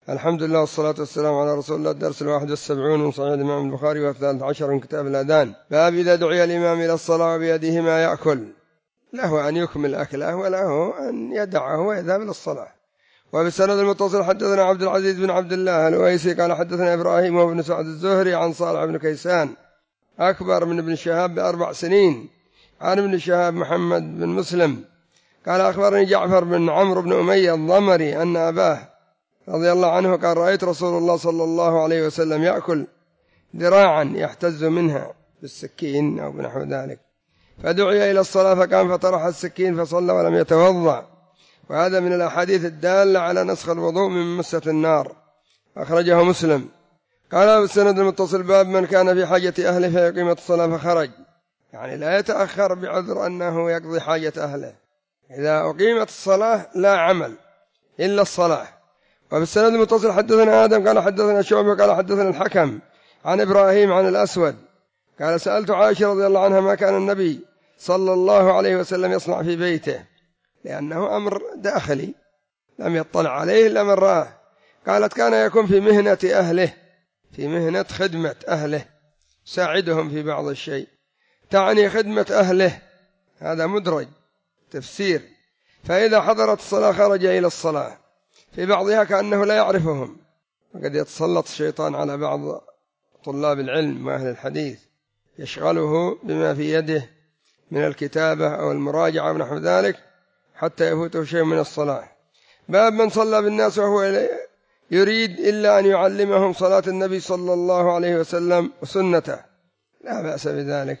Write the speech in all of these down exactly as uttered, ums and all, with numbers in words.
الحمد لله والصلاة والسلام على رسول الله. الدرس الواحد والسبعون من صحيح الإمام البخاري والثالث عشر من كتاب الأذان. باب إذا دعي الإمام إلى الصلاة بيده ما يأكل، له أن يكمل أكله وله أن يدعه ويذهب إلى الصلاة. وبالسند المتصل حدثنا عبد العزيز بن عبد الله الأويسي قال حدثنا إبراهيم وابن سعد الزهري عن صالح بن كيسان أكبر من ابن شهاب بأربع سنين عن ابن شهاب محمد بن مسلم قال أخبرني جعفر بن عمرو بن أمية الضمري أن أباه رضي الله عنه قال رأيت رسول الله صلى الله عليه وسلم يأكل ذراعا يحتز منها بالسكين أو بنحو ذلك، فدعي إلى الصلاة فقام فطرح السكين فصلى ولم يتوضأ. وهذا من الأحاديث الدالة على نسخ الوضوء من مسة النار، أخرجه مسلم. قال بالسند المتصل باب من كان في حاجة أهله فيقيم الصلاة فخرج، يعني لا يتأخر بعذر أنه يقضي حاجة أهله. إذا أقيمت الصلاة لا عمل إلا الصلاة. وبالسند المتصل حدثنا آدم قال حدثنا شعبة قال حدثنا الحكم عن إبراهيم عن الأسود قال سألت عائشة رضي الله عنها ما كان النبي صلى الله عليه وسلم يصنع في بيته، لأنه أمر داخلي لم يطلع عليه إلا من رآه. قالت كان يكون في مهنة أهله، في مهنة خدمة أهله، ساعدهم في بعض الشيء، تعني خدمة أهله، هذا مدرج تفسير. فإذا حضرت الصلاة خرج إلى الصلاة، في بعضها كأنه لا يعرفهم، وقد يتسلط الشيطان على بعض طلاب العلم وأهل الحديث يشغله بما في يده من الكتابة أو المراجعة ونحو ذلك حتى يفوته شيء من الصلاة. باب من صلى بالناس وهو يريد إلا أن يعلمهم صلاة النبي صلى الله عليه وسلم وسنته، لا بأس بذلك،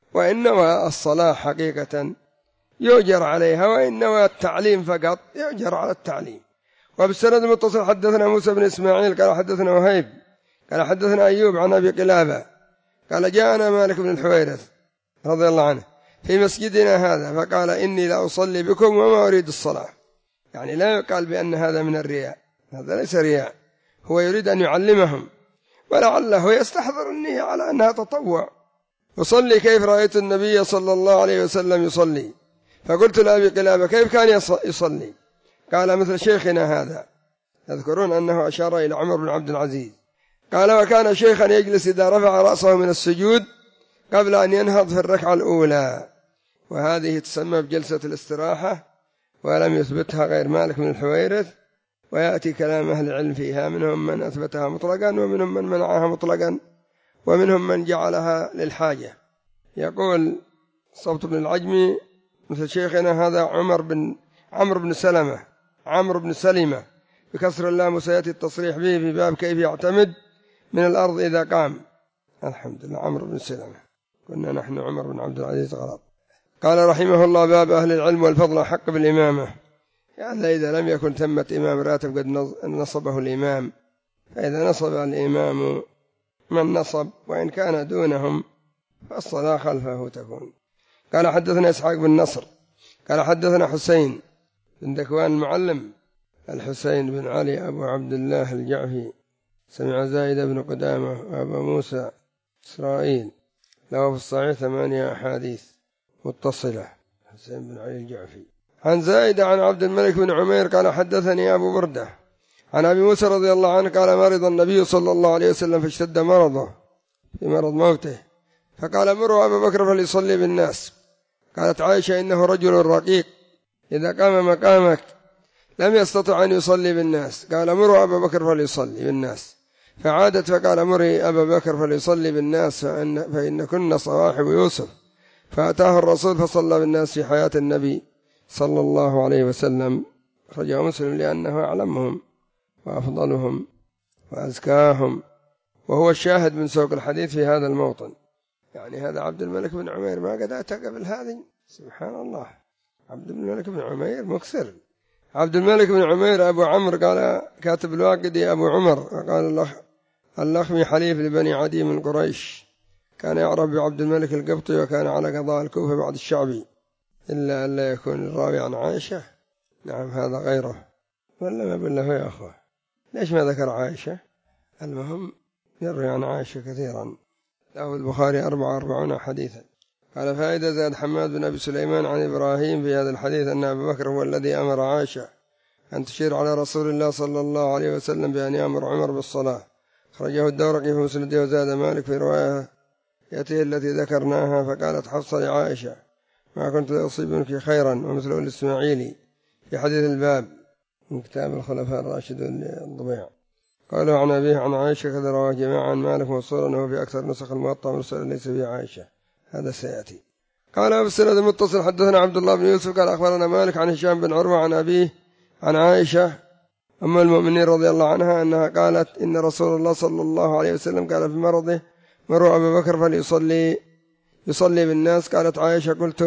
وإنما الصلاة حقيقة يؤجر عليها، وإنما التعليم فقط يؤجر على التعليم. وبالسند المتصل حدثنا موسى بن إسماعيل قال حدثنا وهيب قال حدثنا أيوب عن أبي قلابة قال جاءنا مالك بن الحويرث رضي الله عنه في مسجدنا هذا فقال إني لا أصلي بكم وما أريد الصلاة، يعني لا يقال بأن هذا من الرياء، هذا ليس رياء، هو يريد أن يعلمهم، ولعله يستحضر النية على أنها تطوع. أصلي كيف رأيت النبي صلى الله عليه وسلم يصلي، فقلت لأبي قلابة كيف كان يصلي؟ قال مثل شيخنا هذا، يذكرون أنه أشار إلى عمر بن عبد العزيز. قال وكان شيخا يجلس إذا رفع رأسه من السجود قبل أن ينهض في الركعة الأولى، وهذه تسمى بجلسة الاستراحة، ولم يثبتها غير مالك بن الحويرث، ويأتي كلام أهل العلم فيها، منهم من أثبتها مطلقا ومنهم من منعها مطلقا ومنهم من جعلها للحاجة. يقول صوت بن العجمي مثل شيخنا هذا عمر بن عمرو بن سلمة عمرو بن سلمة بكسر اللام، وسيأتي التصريح به في باب كيف يعتمد من الأرض إذا قام. الحمد لله عمرو بن سلمة، كنا نحن عمر بن عبد العزيز غلط. قال رحمه الله باب أهل العلم والفضل حق بالإمامة، يعني إذا لم يكن ثمة إمام راتب قد نصبه الإمام، فإذا نصب الإمام من نصب وإن كان دونهم فالصلاة خلفه تكون. قال حدثنا إسحاق بن نصر قال حدثنا حسين بن ذكوان المعلم الحسين بن علي أبو عبد الله الجعفي سمع زايد بن قدامة وأبا موسى إسرائيل له في الصحيح ثمانية أحاديث متصلة، حسين بن علي الجعفي عن زايد عن عبد الملك بن عمير قال حدثني أبو بردة عن أبي موسى رضي الله عنه قال مرض النبي صلى الله عليه وسلم فاشتد مرضه في مرض موته، فقال مروا أبا بكر فليصلي بالناس. قالت عائشة إنه رجل رقيق إذا قام مقامك لم يستطع أن يصلي بالناس، قال مروا أبا بكر فليصلي بالناس، فعادت فقال مري أبا بكر فليصلي بالناس فإن, فإن كنا صواحب يوسف، فأتاه الرسول فصلى بالناس في حياة النبي صلى الله عليه وسلم. أخرجه مسلم لأنه أعلمهم وأفضلهم وأزكاهم، وهو الشاهد من سوق الحديث في هذا الموطن. يعني هذا عبد الملك بن عمير ما قد أتى قبل هذه، سبحان الله، عبد الملك بن عمير مكثر. عبد الملك بن عمير أبو عمرو قال كاتب الواقدي أبو عمر قال اللخمي حليف لبني عدي من قريش، كان يعرف بعبد الملك القبطي، وكان على قضاء الكوفة بعد الشعبي، إلا أن لا يكون الراوي عن عائشة. نعم هذا غيره، ولا ما بالله يا أخوة، ليش ما ذكر عائشة؟ المهم يروي عن عائشة كثيرا، له البخاري أربعة وأربعون حديثا. قال فائدة زاد حماد بن أبي سليمان عن إبراهيم في هذا الحديث أن أبا بكر هو الذي أمر عائشة أن تشير على رسول الله صلى الله عليه وسلم بأن يأمر عمر بالصلاة. خرجه الدورقي في مسنده وزاد مالك في رواية يأتيه التي ذكرناها فقالت حفصة لعائشة ما كنت لأصيبك خيرا، ومثله الإسماعيلي في حديث الباب من كتاب الخلفاء الراشدون الضبيع. قالوا عن أبيه عن عائشة كذا رواه جماعة عن مالك موصولا أنه في أكثر نسخ الموطأ مرسلا ليس في عائشة، هذا سيأتي. قال أبو السند المتصل حدثنا عبد الله بن يوسف قال أخبرنا مالك عن هشام بن عروة عن أبيه عن عائشة أم المؤمنين رضي الله عنها أنها قالت إن رسول الله صلى الله عليه وسلم قال في مرضه مروا أبا بكر فليصلي يصلي بالناس. قالت عائشة قلت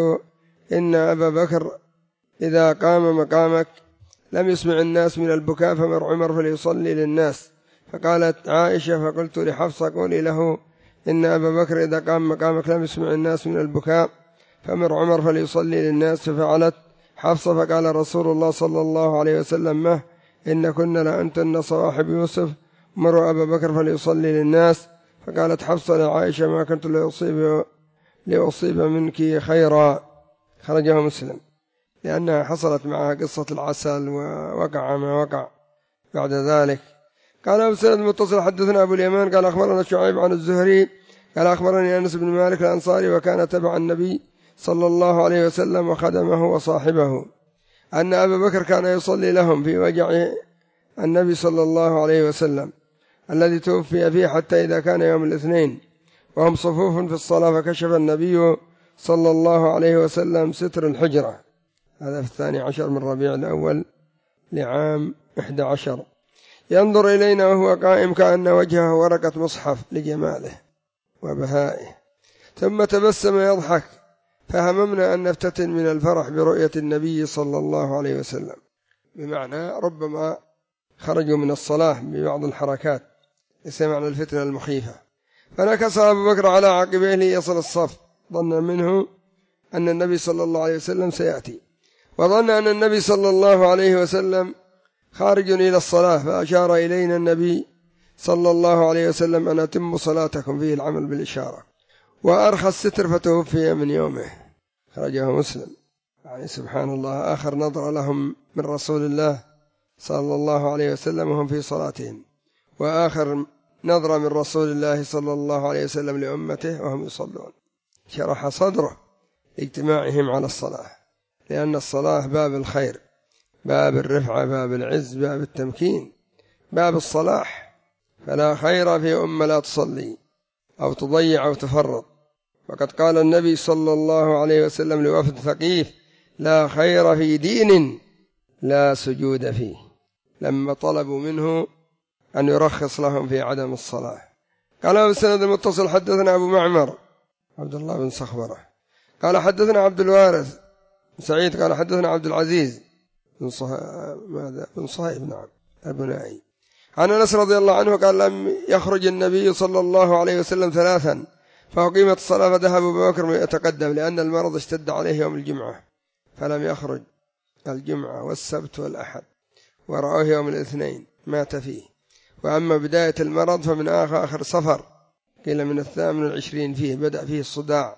إن أبا بكر إذا قام مقامك لم يسمع الناس من البكاء فمر عمر فليصلي للناس. فقالت عائشة فقلت لحفصة قولي له إن أبا بكر إذا قام مقامك لم يسمع الناس من البكاء فمر عمر فليصلي للناس. ففعلت حفصة فقال رسول الله صلى الله عليه وسلم ما إن كنا لأنتن صواحب يوسف مروا أبا بكر فليصلي للناس. فقالت حفصة لعائشة ما كنت لأصيب, لأصيب منك خيرا. خرجه مسلم لأنها حصلت معها قصة العسل ووقع ما وقع بعد ذلك. قال أبو سعيد المتصل حدثنا أبو اليمان قال أخبرنا شعيب عن الزهري قال أخبرني أنس بن مالك الأنصاري وكان تبع النبي صلى الله عليه وسلم وخدمه وصاحبه أن أبا بكر كان يصلي لهم في وجع النبي صلى الله عليه وسلم الذي توفي فيه حتى إذا كان يوم الاثنين وهم صفوف في الصلاة فكشف النبي صلى الله عليه وسلم ستر الحجرة. هذا في الثاني عشر من ربيع الأول لعام إحدى عشر ينظر إلينا وهو قائم كأن وجهه ورقة مصحف لجماله وبهائه ثم تبسم يضحك فهممنا أن نفتتن من الفرح برؤية النبي صلى الله عليه وسلم، بمعنى ربما خرجوا من الصلاة ببعض الحركات يسمعنا الفتنة المخيفة. فنكس أبو بكر على عقبيه ليصل الصف ظن منه أن النبي صلى الله عليه وسلم سيأتي، وظن أن النبي صلى الله عليه وسلم خارج إلى الصلاة فأشار إلينا النبي صلى الله عليه وسلم أن أتم صلاتكم، فيه العمل بالإشارة، وأرخى الستر فتوفي من يومه. خرجه مسلم. يعني سبحان الله آخر نظر لهم من رسول الله صلى الله عليه وسلم وهم في صلاتهم، وآخر نظر من رسول الله صلى الله عليه وسلم لأمته وهم يصلون. شرح صدره اجتماعهم على الصلاة، لأن الصلاة باب الخير، باب الرفعة، باب العز، باب التمكين، باب الصلاح. فلا خير في أمة لا تصلي أو تضيع أو تفرط. وقد قال النبي صلى الله عليه وسلم لوفد ثقيف لا خير في دين لا سجود فيه، لما طلبوا منه أن يرخص لهم في عدم الصلاة. قال أبو السند المتصل حدثنا أبو معمر عبد الله بن صخبرة قال حدثنا عبد الوارث سعيد قال حدثنا عبد العزيز بن ماذا بن صهيب نعم البنائي عن أنس رضي الله عنه قال لم يخرج النبي صلى الله عليه وسلم ثلاثا فأقيمت الصلاة فذهب أبو بكر يتقدم، لأن المرض اشتد عليه يوم الجمعة فلم يخرج الجمعة والسبت والأحد، ورآه يوم الاثنين مات فيه. وأما بداية المرض فمن آخر آخر صفر، قيل من الثامن والعشرين فيه بدأ فيه الصداع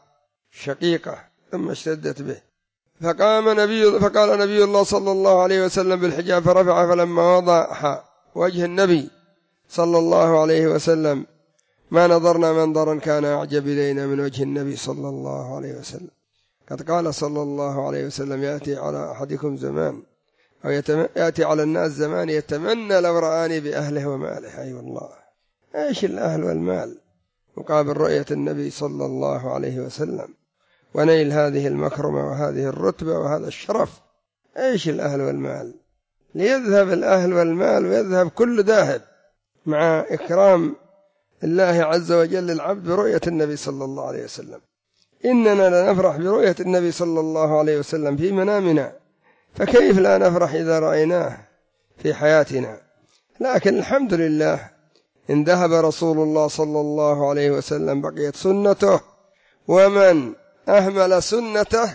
شقيقة ثم اشتدت به. فقام نبي فقال نبي الله صلى الله عليه وسلم بالحجاب فرفع، فلما وضع وجه النبي صلى الله عليه وسلم ما نظرنا منظرا كان أعجب إلينا من وجه النبي صلى الله عليه وسلم. قد قال صلى الله عليه وسلم يأتي على أحدكم زمان أو يأتي على الناس زمان يتمنى لو رآني بأهله وماله. أي أيوة والله، إيش الأهل والمال مقابل رؤية النبي صلى الله عليه وسلم ونيل هذه المكرمة وهذه الرتبة وهذا الشرف. إيش الأهل والمال؟ ليذهب الأهل والمال ويذهب كل ذاهب مع إكرام الله عز وجل العبد برؤية النبي صلى الله عليه وسلم. إننا لنفرح برؤية النبي صلى الله عليه وسلم في منامنا، فكيف لا نفرح إذا رأيناه في حياتنا؟ لكن الحمد لله إن ذهب رسول الله صلى الله عليه وسلم بقيت سنته، ومن أهمل سنته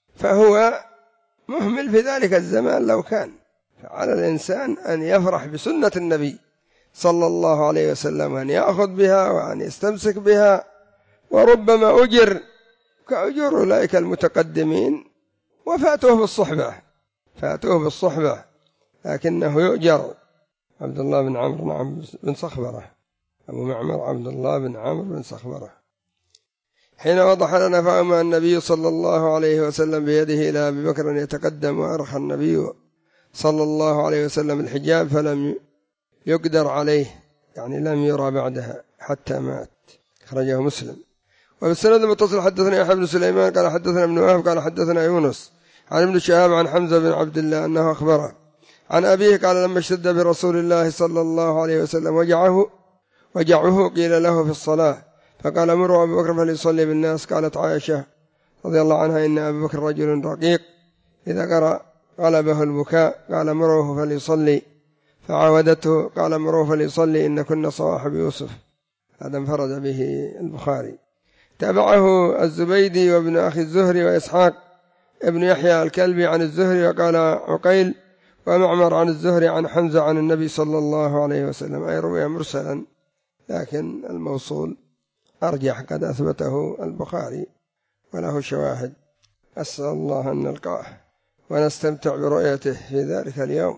فهو مهمل في ذلك الزمان لو كان. فعلى الإنسان أن يفرح بسنة النبي صلى الله عليه وسلم وأن يأخذ بها وأن يستمسك بها، وربما أجر كأجر أولئك المتقدمين وفاتوه بالصحبة فاتوه بالصحبة لكنه يؤجر. عبد الله بن عمرو نعم بن صخبرة، أبو معمر عبد الله بن عمرو بن صخبرة. حين وضح لنا فأما النبي صلى الله عليه وسلم بيده إلى أبي بكر أن يتقدم، وأرخى النبي صلى الله عليه وسلم الحجاب فلم يقدر عليه، يعني لم يرى بعدها حتى مات. خرجه مسلم. وبالسند المتصل حدثنا يحيى بن سليمان قال حدثنا ابن وهب قال حدثنا يونس عن ابن شهاب عن حمزة بن عبد الله أنه أخبره عن أبيه قال لما اشتد برسول الله صلى الله عليه وسلم وجعه وجعه قيل له في الصلاة فقال مروا أبي بكر فليصلي بالناس. قالت عائشة رضي الله عنها إن أبي بكر رجل رقيق إذا قرأ غلبه البكاء، قال مروه فليصلي، فعاودته قال مروه فليصلي إن كنا صواحب يوسف. هذا انفرد به البخاري. تابعه الزبيدي وابن أخي الزهري وإسحاق ابن يحيى الكلبي عن الزهري وقال عقيل ومعمر عن الزهري عن حمزة عن النبي صلى الله عليه وسلم، أي روي مرسلا، لكن الموصول أرجح قد أثبته البخاري وله شواهد. أسأل الله أن نلقاه ونستمتع برؤيته في ذلك اليوم.